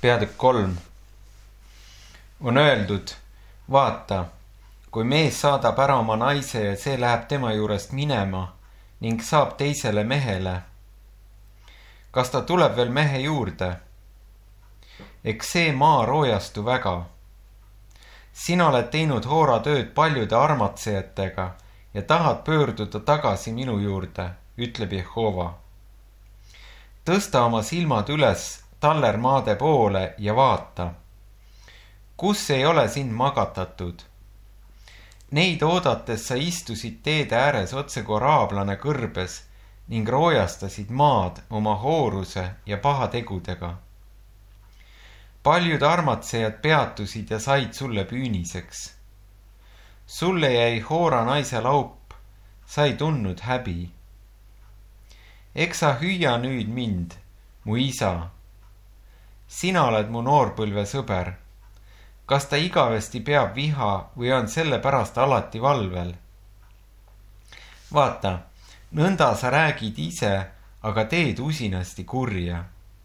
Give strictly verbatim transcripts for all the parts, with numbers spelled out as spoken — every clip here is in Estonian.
peatükk kolm. On öeldud, vaata, kui mees saadab ära oma naise ja see läheb tema juurest minema ning saab teisele mehele, kas ta tuleb veel mehe juurde? Eks see maa roojastu väga. Sina oled teinud hooratööd paljude armatsejatega ja tahad pöörduda tagasi minu juurde, ütleb Jehova. Tõsta oma silmad üles tallermaade poole ja vaata, kus ei ole sind magatatud. Neid oodates sa istusid teede ääres otse koraablane kõrbes ning roojastasid maad oma hooruse ja pahategudega. Paljud armatsejad peatusid ja said sulle püüniseks. Sulle jäi hoora naise laup, sa ei tundnud häbi. Eks sa hüüa nüüd mind, mu isa. Sina oled mu noorpõlve sõber. Kas ta igavesti peab viha või on selle pärast alati valvel? Vaata, nõnda sa räägid ise, aga teed usinasti kurja.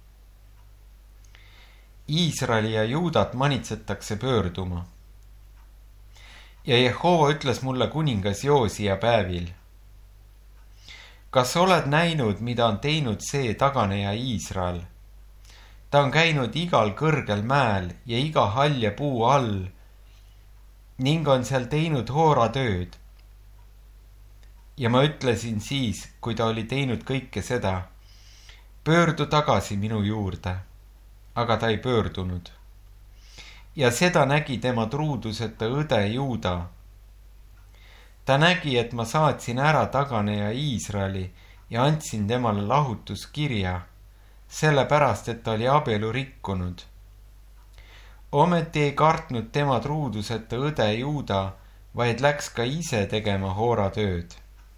Iisraeli ja Juudat manitsetakse pöörduma. Ja Jehova ütles mulle kuningas Joosia päevil. Kas oled näinud, mida on teinud see taganeja Iisrael? Ta on käinud igal kõrgel mäel ja iga halja puu all ning on seal teinud hooratööd. Ja ma ütlesin siis, kui ta oli teinud kõike seda, pöördu tagasi minu juurde, aga ta ei pöördunud. Ja seda nägi tema truuduseta õde Juuda. Ta nägi, et ma saatsin ära taganeja Iisraeli ja andsin temale lahutuskirja, sellepärast, et ta oli abielu rikkunud. Ometi ei kartnud tema truuduseta õde Juuda, vaid läks ka ise tegema hooratööd.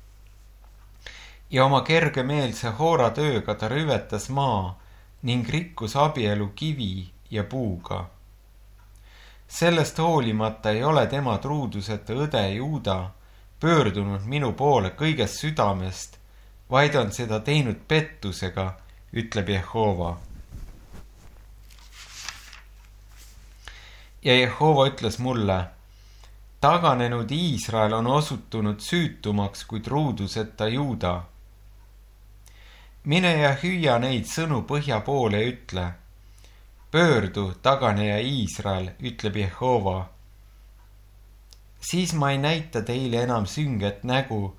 Ja oma kergemeelse hooratööga ta rüvetas maa ning rikkus abielu kivi ja puuga. Sellest hoolimata ei ole tema truuduseta õde Juuda pöördunud minu poole kõigest südamest, vaid on seda teinud pettusega, ütleb Jehova. Ja Jehova ütles mulle, taganenud Iisrael on osutunud süütumaks kui truuduseta Juuda. Mine ja hüüa neid sõnu põhja poole ja ütle, pöördu, taganeja Iisrael, ütleb Jehova. Siis ma ei näita teile enam sünget nägu,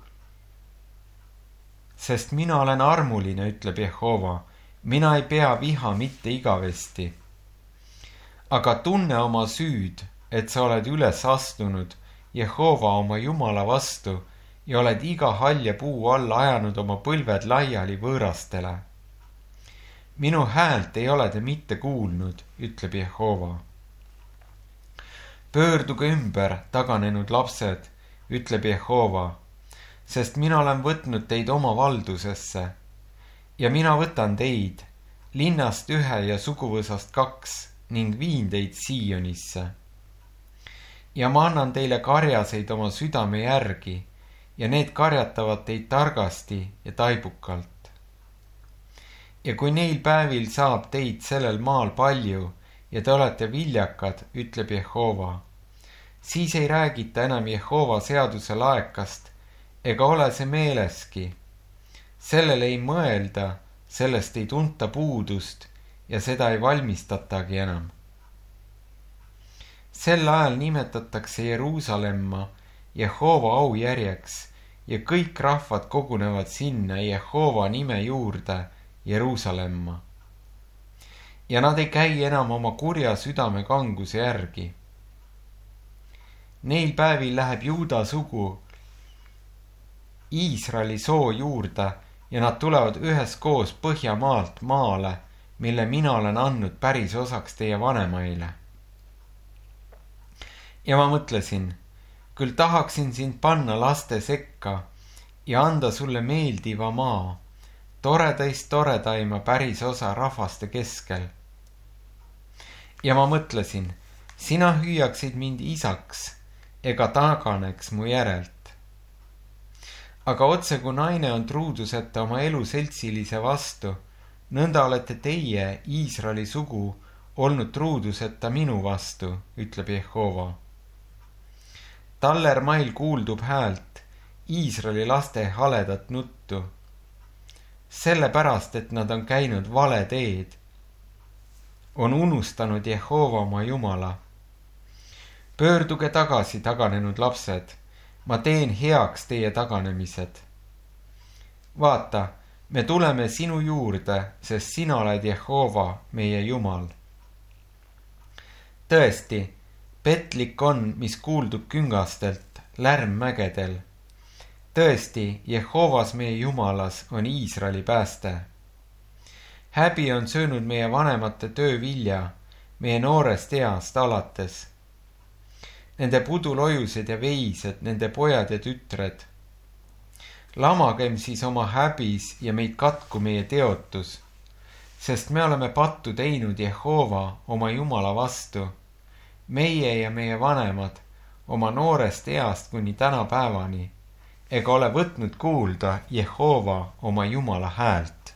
sest mina olen armuline, ütleb Jehova. Mina ei pea viha mitte igavesti. Aga tunne oma süüd, et sa oled üles astunud Jehova oma Jumala vastu ja oled iga halja puu all ajanud oma põlved laiali võõrastele. Minu häält ei ole te mitte kuulnud, ütleb Jehova. Pöörduge ümber, taganenud lapsed, ütleb Jehova, sest mina olen võtnud teid oma valdusesse ja mina võtan teid, linnast ühe ja suguvõsast kaks ning viin teid Siionisse. Ja ma annan teile karjaseid oma südame järgi ja need karjatavad teid targasti ja taibukalt. Ja kui neil päevil saab teid sellel maal palju ja te olete viljakad, ütleb Jehova, siis ei räägita enam Jehova seaduse laekast ega ole see meeleski. Sellele ei mõelda, sellest ei tunta puudust ja seda ei valmistatagi enam. Sel ajal nimetatakse Jeruusalemma Jehova aujärjeks ja kõik rahvad kogunevad sinna Jehova nime juurde Jeruusalemma. Ja nad ei käi enam oma kurja südame kanguse järgi. Neil päevil läheb Juuda sugu Iisraeli soo juurde ja nad tulevad üheskoos Põhjamaalt maale, mille mina olen andnud päris osaks teie vanemaile. Ja ma mõtlesin, küll tahaksin sind panna laste sekka ja anda sulle meeldiva maa, toredaist toredaima päris osa rahvaste keskel. Ja ma mõtlesin, sina hüüaksid mind isaks ega taganeks mu järelt. Aga otse kui naine on truuduseta oma elu seltsilise vastu, nõnda olete teie, Iisraeli sugu, olnud truuduseta minu vastu, ütleb Jehova. Tallermail kuuldub häält, Iisraeli laste haledat nuttu. Sellepärast, et nad on käinud vale teed, on unustanud Jehova oma Jumala. Pöörduge tagasi, taganenud lapsed, ma teen heaks teie taganemised. Vaata, me tuleme sinu juurde, sest sina oled Jehova, meie Jumal. Tõesti, petlik on, mis kuuldub küngastelt, lärm mägedel. Tõesti, Jehovas meie Jumalas on Iisraeli pääste. Häbi on söönud meie vanemate töö vilja, meie noorest east alates. Nende pudulojused ja veised, nende pojad ja tütred. Lamagem siis oma häbis ja meid katku meie teotus, sest me oleme pattu teinud Jehova oma Jumala vastu, meie ja meie vanemad oma noorest east kuni tänapäevani, ega ole võtnud kuulda Jehova oma Jumala häält.